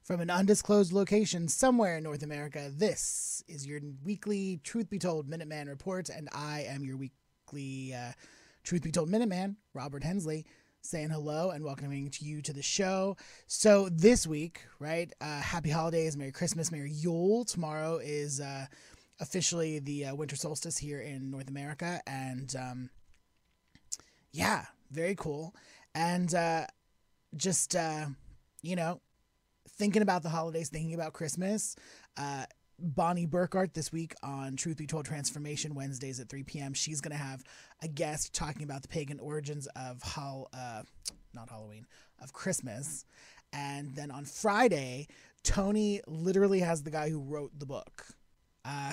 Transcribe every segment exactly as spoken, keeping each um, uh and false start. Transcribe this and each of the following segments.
From an undisclosed location somewhere in North America, this is your weekly Truth Be Told Minuteman Report, and I am your weekly uh, Truth Be Told Minuteman, Robert Hensley, saying hello and welcoming to you to the show. So this week, right, uh, happy holidays, Merry Christmas, Merry Yule. Tomorrow is uh, officially the uh, winter solstice here in North America, and um, yeah, very cool. And uh, just, uh, you know, thinking about the holidays, thinking about Christmas. Uh, Bonnie Burkhart this week on Truth Be Told Transformation Wednesdays at three p.m. She's going to have a guest talking about the pagan origins of Hall, uh, not Halloween, of Christmas. And then on Friday, Tony literally has the guy who wrote the book, uh,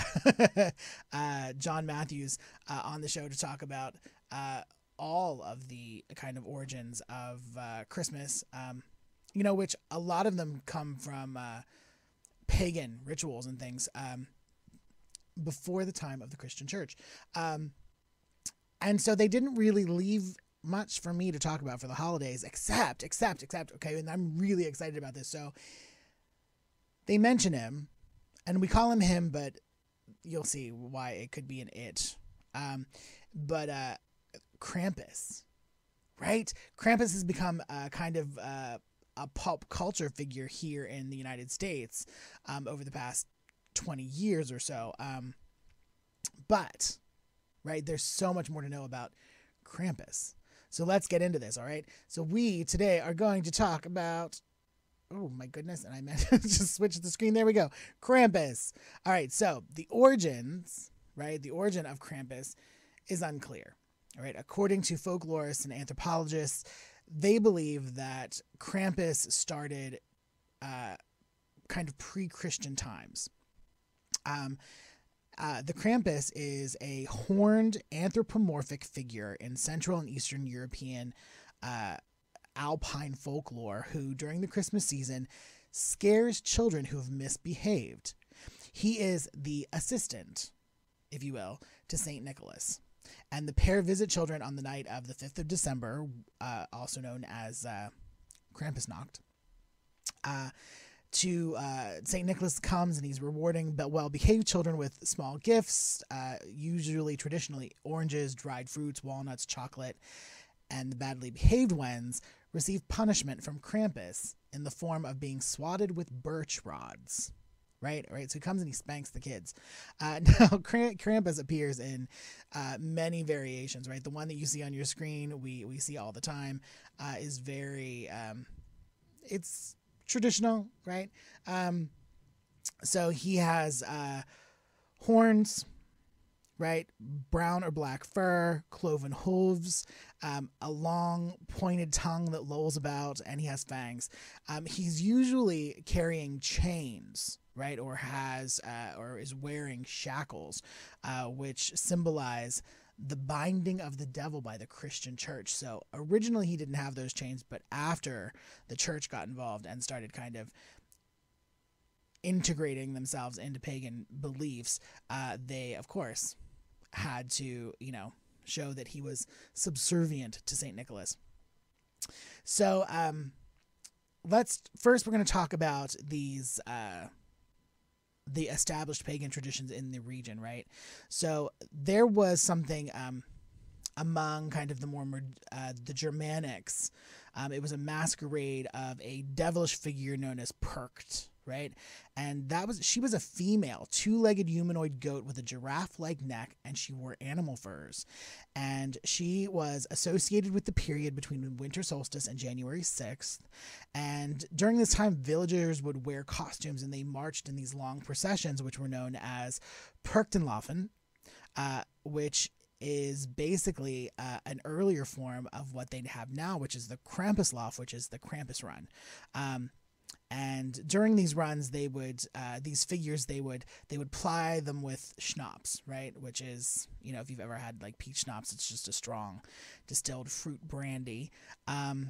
uh, John Matthews, uh, on the show to talk about uh, all of the kind of origins of uh, Christmas. Um, You know, which a lot of them come from uh, pagan rituals and things um, before the time of the Christian church. Um, and so they didn't really leave much for me to talk about for the holidays, except, except, except, okay, and I'm really excited about this. So they mention him, and we call him him, but you'll see why it could be an it. Um, but uh, Krampus, right? Krampus has become a kind of... Uh, a pop culture figure here in the United States um, over the past twenty years or so. Um, but, right, there's so much more to know about Krampus. So let's get into this, all right? So we today are going to talk about, oh my goodness, and I meant to just switch the screen. There we go. Krampus. All right, so the origins, right, the origin of Krampus is unclear. All right, according to folklorists and anthropologists, they believe that Krampus started uh, kind of pre-Christian times. Um, uh, the Krampus is a horned anthropomorphic figure in Central and Eastern European uh, alpine folklore who, during the Christmas season, scares children who have misbehaved. He is the assistant, if you will, to Saint Nicholas. And the pair visit children on the night of the fifth of December, uh, also known as uh, Krampusnacht. Uh, to uh, Saint Nicholas comes and he's rewarding well-behaved children with small gifts, uh, usually traditionally oranges, dried fruits, walnuts, chocolate. And the badly behaved ones receive punishment from Krampus in the form of being swatted with birch rods. Right, right. So he comes and he spanks the kids. Uh, now, Krampus appears in uh, many variations. Right, the one that you see on your screen, we we see all the time, uh, is very. Um, it's traditional, right? Um, so he has uh, horns, right? Brown or black fur, cloven hooves, um, a long pointed tongue that lolls about, and he has fangs. Um, he's usually carrying chains, right? Or has, uh, or is wearing shackles, uh, which symbolize the binding of the devil by the Christian church. So originally he didn't have those chains, but after the church got involved and started kind of integrating themselves into pagan beliefs, uh, they, of course, had to, you know, show that he was subservient to Saint Nicholas. So um, let's, first we're going to talk about these, uh, the established pagan traditions in the region, right? So there was something um, among kind of the more, uh, the Germanics. Um, it was a masquerade of a devilish figure known as Percht, right? And that was, she was a female, two-legged humanoid goat with a giraffe-like neck, and she wore animal furs. And she was associated with the period between winter solstice and January sixth. And during this time, villagers would wear costumes, and they marched in these long processions, which were known as Perchtenlaufen, uh, which is basically uh, an earlier form of what they have now, which is the Krampuslauf, which is the Krampus run. Um, And during these runs, they would, uh, these figures, they would, they would ply them with schnapps, right? Which is, you know, if you've ever had like peach schnapps, it's just a strong distilled fruit brandy. Um,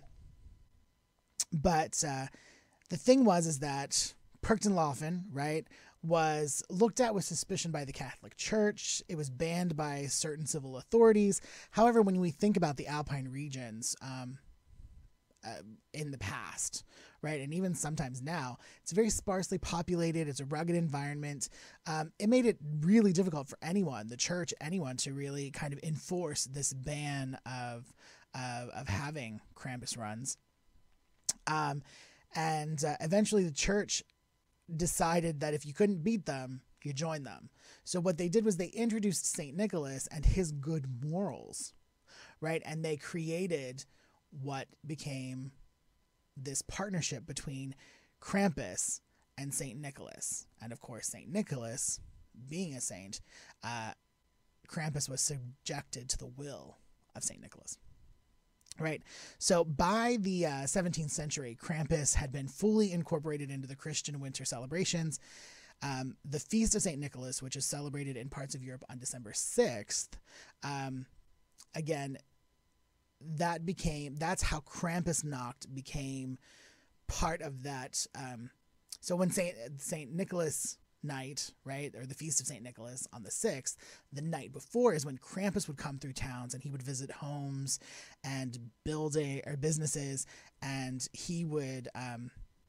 but, uh, the thing was, is that Perchtenlaufen, right, was looked at with suspicion by the Catholic Church. It was banned by certain civil authorities. However, when we think about the Alpine regions, um, uh, in the past, right? And even sometimes now, it's very sparsely populated. It's a rugged environment. Um, it made it really difficult for anyone, the church, anyone, to really kind of enforce this ban of uh, of having Krampus runs. Um, and uh, eventually the church decided that if you couldn't beat them, you join them. So what they did was they introduced Saint Nicholas and his good morals, right? And they created what became this partnership between Krampus and Saint Nicholas. And of course, Saint Nicholas, being a saint, uh, Krampus was subjected to the will of Saint Nicholas. Right. So by the uh, seventeenth century, Krampus had been fully incorporated into the Christian winter celebrations. Um, the Feast of Saint Nicholas, which is celebrated in parts of Europe on December sixth, um, again, that became, that's how Krampusnacht became part of that. Um, so when Saint Saint Nicholas night, right, or the Feast of Saint Nicholas on the sixth, the night before is when Krampus would come through towns and he would visit homes and building or businesses, and he would um,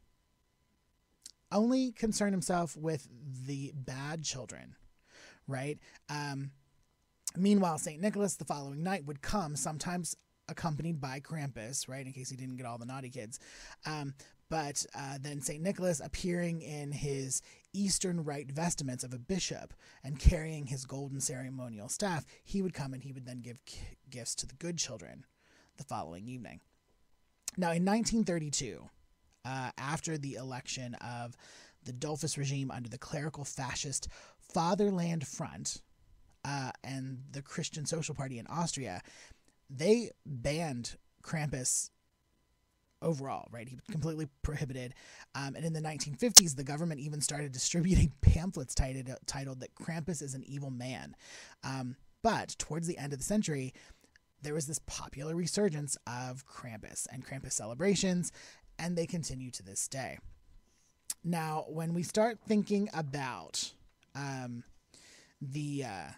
only concern himself with the bad children, right? Um, meanwhile, Saint Nicholas the following night would come, sometimes accompanied by Krampus, right, in case he didn't get all the naughty kids. Um, But uh, then Saint Nicholas, appearing in his Eastern Rite vestments of a bishop and carrying his golden ceremonial staff, he would come and he would then give k- gifts to the good children the following evening. Now, in nineteen thirty-two, uh, after the election of the Dollfuss regime under the clerical fascist Fatherland Front uh, and the Christian Social Party in Austria, they banned Krampus overall, right? He was completely prohibited. Um, and in the nineteen fifties, the government even started distributing pamphlets titled, titled that Krampus is an evil man. Um, but towards the end of the century, there was this popular resurgence of Krampus and Krampus celebrations, and they continue to this day. Now, when we start thinking about um, the... Uh,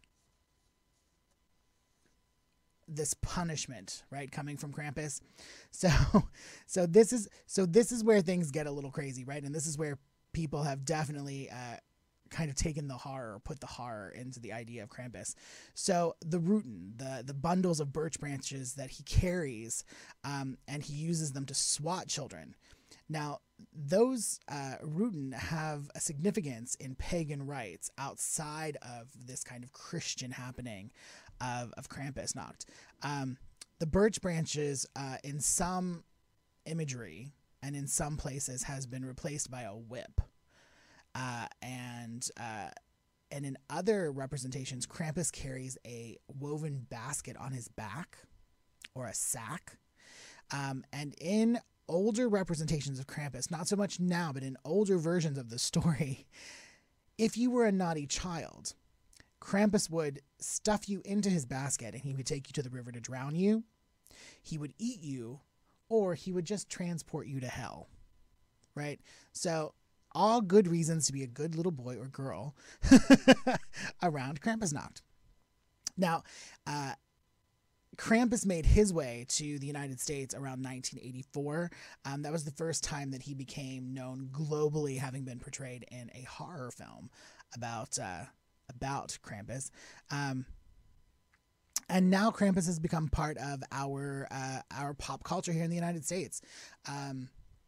this punishment, right, coming from Krampus. So, so this is, so this is where things get a little crazy, right? And this is where people have definitely, uh, kind of taken the horror, put the horror into the idea of Krampus. So the Ruten, the, the bundles of birch branches that he carries, um, and he uses them to swat children. Now, those, uh, Ruten have a significance in pagan rites outside of this kind of Christian happening of, of Krampusnacht. Um, the birch branches, uh, in some imagery and in some places has been replaced by a whip. Uh, and, uh, and in other representations, Krampus carries a woven basket on his back or a sack. Um, and in older representations of Krampus, not so much now, but in older versions of the story, if you were a naughty child, Krampus would stuff you into his basket and he would take you to the river to drown you. He would eat you, or he would just transport you to hell, right? So all good reasons to be a good little boy or girl around Krampusnacht. Now, uh, Krampus made his way to the United States around nineteen eighty-four. Um, that was the first time that he became known globally, having been portrayed in a horror film about uh, about Krampus. Um, and now Krampus has become part of our uh, our pop culture here in the United States. Um,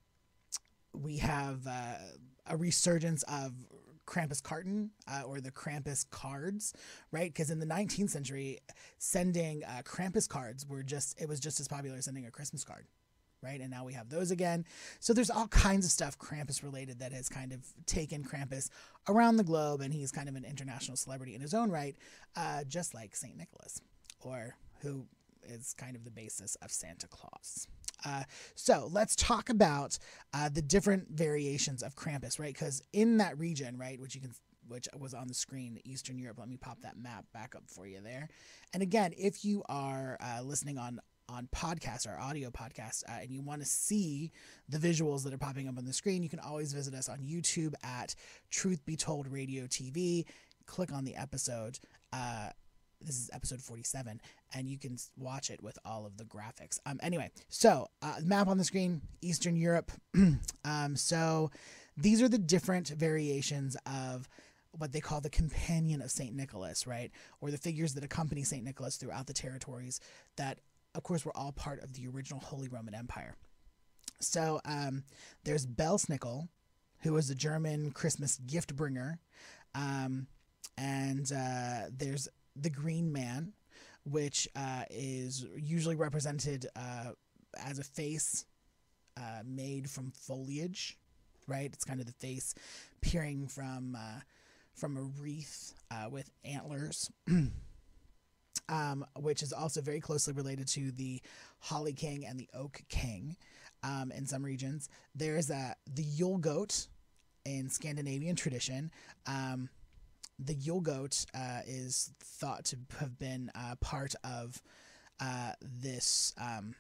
we have uh, a resurgence of Krampus carton uh, or the Krampus cards, right? Because in the nineteenth century, sending uh, Krampus cards were just, it was just as popular as sending a Christmas card, right? And now we have those again. So there's all kinds of stuff Krampus related that has kind of taken Krampus around the globe, and he's kind of an international celebrity in his own right, uh, just like Saint Nicholas, or who is kind of the basis of Santa Claus. Uh, so let's talk about uh, the different variations of Krampus, right? Because in that region, right, which you can, which was on the screen, Eastern Europe. Let me pop that map back up for you there. And again, if you are uh, listening on on podcasts or audio podcasts, uh, and you want to see the visuals that are popping up on the screen, you can always visit us on YouTube at Truth Be Told Radio T V. Click on the episode. Uh, this is episode forty-seven, and you can watch it with all of the graphics. Um, anyway, so uh, map on the screen, Eastern Europe. um, so these are the different variations of what they call the companion of Saint Nicholas, right? Or the figures that accompany Saint Nicholas throughout the territories that, of course, were all part of the original Holy Roman Empire. So um, there's Belsnickel, who was a German Christmas gift bringer. Um, and uh, there's the Green Man, which uh, is usually represented uh, as a face uh, made from foliage, right? It's kind of the face peering from uh, from a wreath uh, with antlers, um, which is also very closely related to the Holly King and the Oak King um, in some regions. There's uh, the Yule Goat in Scandinavian tradition. Um, The Yule Goat uh, is thought to have been uh, part of uh, this um,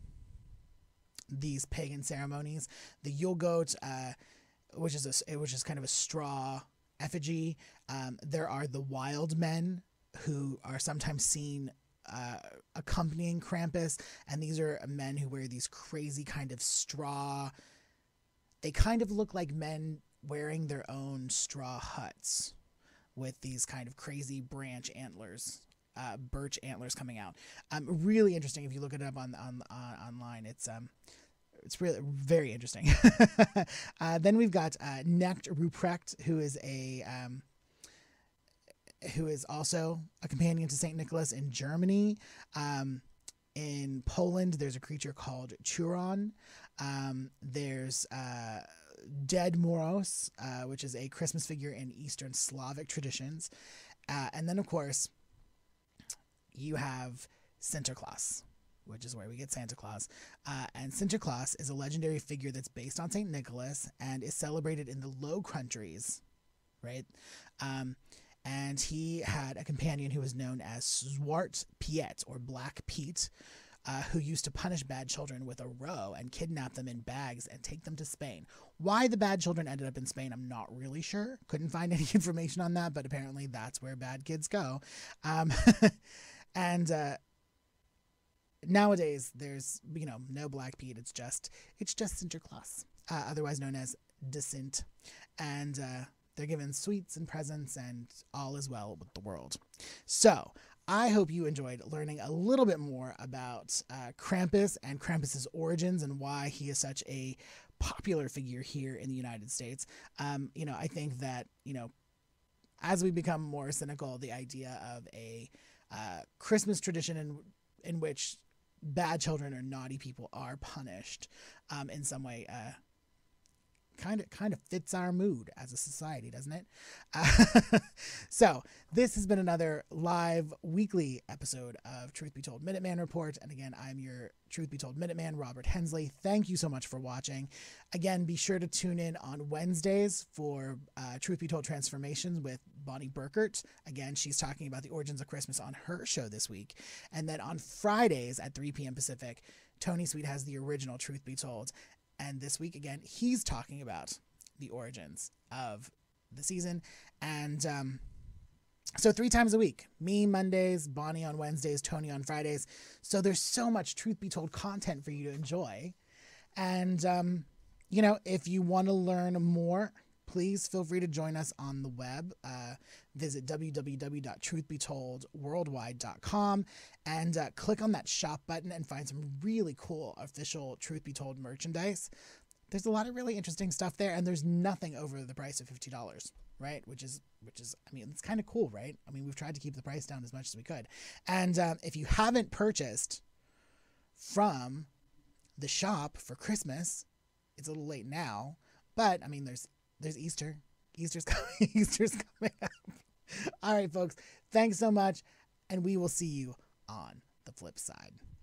these pagan ceremonies. The Yule Goat, uh, which is a which is kind of a straw effigy. Um, there are the Wild Men, who are sometimes seen uh, accompanying Krampus, and these are men who wear these crazy kind of straw. They kind of look like men wearing their own straw huts, with these kind of crazy branch antlers, uh, birch antlers coming out. Um, really interesting if you look it up on on uh, online. It's um, it's really very interesting. uh, then we've got uh, Knecht Ruprecht, who is a um, who is also a companion to Saint Nicholas in Germany. Um, in Poland, there's a creature called Churon. Um, there's uh, Dead Moros, uh, which is a Christmas figure in Eastern Slavic traditions. Uh, and then, of course, you have Sinterklaas, which is where we get Santa Claus. Uh, and Sinterklaas is a legendary figure that's based on Saint Nicholas and is celebrated in the Low Countries, right? Um, and he had a companion who was known as Zwart Piet, or Black Pete, Uh, who used to punish bad children with a row and kidnap them in bags and take them to Spain. Why the bad children ended up in Spain, I'm not really sure. Couldn't find any information on that, but apparently that's where bad kids go. Um, and uh, nowadays, there's, you know, no Black Pete. It's just, it's just Sinterklaas, uh, otherwise known as De Sint. And uh, they're given sweets and presents, and all is well with the world. So I hope you enjoyed learning a little bit more about uh, Krampus and Krampus's origins and why he is such a popular figure here in the United States. Um, you know, I think that, you know, as we become more cynical, the idea of a uh, Christmas tradition in in which bad children or naughty people are punished um, in some way uh, kind of kind of fits our mood as a society, doesn't it? Uh, so this has been another live weekly episode of Truth Be Told Minuteman Report. And again, I'm your Truth Be Told Minuteman, Robert Hensley. Thank you so much for watching. Again, be sure to tune in on Wednesdays for uh, Truth Be Told Transformations with Bonnie Burkert. Again, she's talking about the origins of Christmas on her show this week. And then on Fridays at three p.m. Pacific, Tony Sweet has the original Truth Be Told. And this week, again, he's talking about the origins of the season. And um, so three times a week, me Mondays, Bonnie on Wednesdays, Tony on Fridays. So there's so much Truth Be Told content for you to enjoy. And, um, you know, if you want to learn more, please feel free to join us on the web. Uh, visit w w w dot truth be told worldwide dot com and uh, click on that shop button and find some really cool official Truth Be Told merchandise. There's a lot of really interesting stuff there, and there's nothing over the price of fifty dollars, right? Which is, which is, I mean, it's kind of cool, right? I mean, we've tried to keep the price down as much as we could. And um, if you haven't purchased from the shop for Christmas, it's a little late now, but I mean, there's There's Easter. Easter's coming. Easter's coming up. All right, folks. Thanks so much, and we will see you on the flip side.